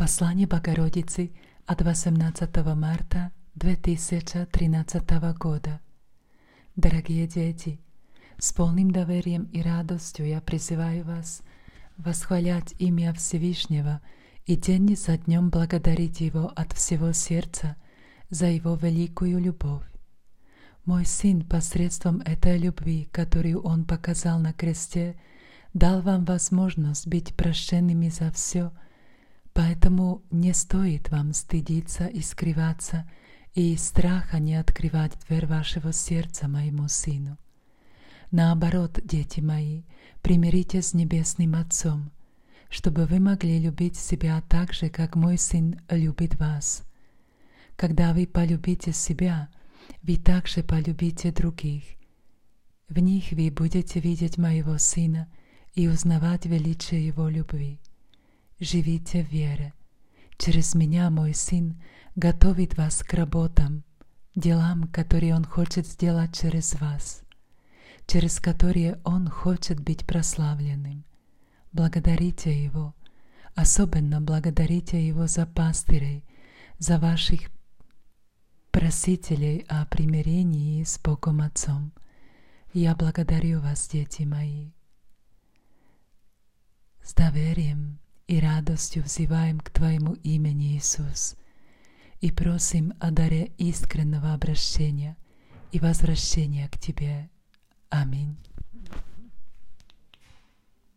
Послание Богородицы от 18 марта 2013 года. Дорогие дети, с полным доверием и радостью я призываю вас восхвалять имя Всевышнего и день за днем благодарить Его от всего сердца за Его великую любовь. Мой Сын посредством этой любви, которую Он показал на кресте, дал вам возможность быть прощенными за все, поэтому не стоит вам стыдиться и скрываться, и из страха не открывать дверь вашего сердца моему Сыну. Наоборот, дети мои, примиритесь с Небесным Отцом, чтобы вы могли любить себя так же, как мой Сын любит вас. Когда вы полюбите себя, вы также полюбите других. В них вы будете видеть моего Сына и узнавать величие Его любви. Живите в вере. Через меня мой Сын готовит вас к работам, делам, которые Он хочет сделать через вас, через которые Он хочет быть прославленным. Благодарите Его, особенно благодарите Его за пастырей, за ваших просителей о примирении с Богом Отцом. Я благодарю вас, дети мои. С доверием и радостью взываем к Твоему имени, Иисус, и просим о даре искреннего обращения и возвращения к Тебе. Аминь.